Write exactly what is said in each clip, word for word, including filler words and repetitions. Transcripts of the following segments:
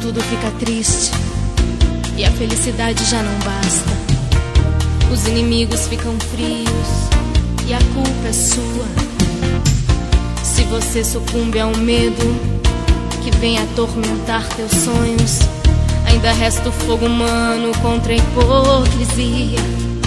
tudo fica triste e a felicidade já não basta. Os inimigos ficam frios e a culpa é sua. Se você sucumbe ao medo que vem atormentar teus sonhos, ainda resta o fogo humano contra a hipocrisia.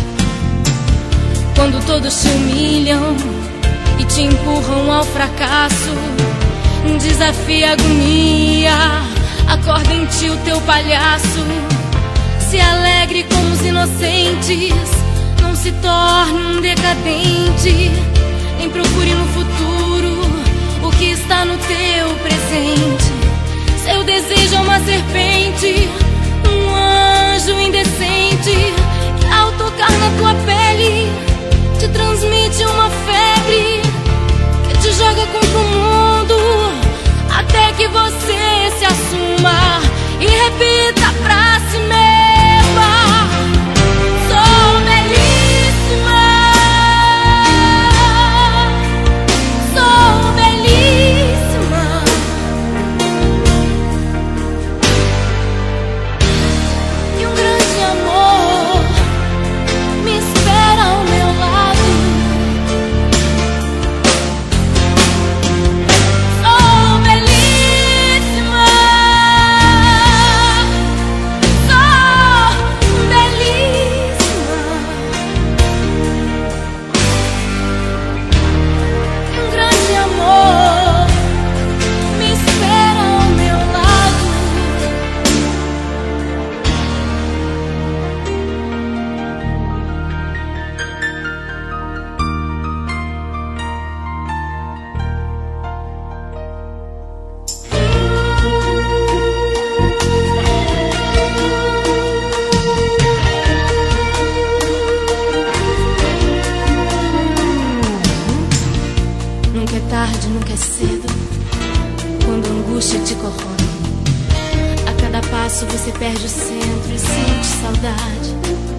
Quando todos te humilham e te empurram ao fracasso, desafia a agonia, acorda em ti o teu palhaço. Se alegre como os inocentes, não se torne um decadente, nem procure no futuro o que está no teu presente. Seu desejo é uma serpente, um anjo indecente, que ao tocar na tua pele te transmite uma febre que te joga contra o mundo, até que você se assuma e repita pra si mesma: sou belíssima, sou belíssima. E um grande amor me espera ao meu lado. Nunca é tarde, nunca é cedo, quando a angústia te corrói. A cada passo você perde o centro e sente saudade.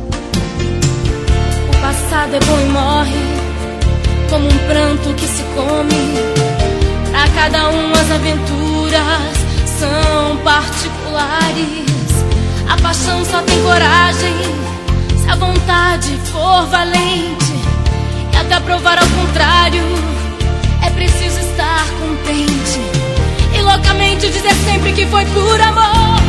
O passado é bom e morre, como um pranto que se come. Pra cada um as aventuras são particulares. A paixão só tem coragem se a vontade for valente. E até provar ao contrário, é preciso estar contente e loucamente dizer sempre que foi por amor.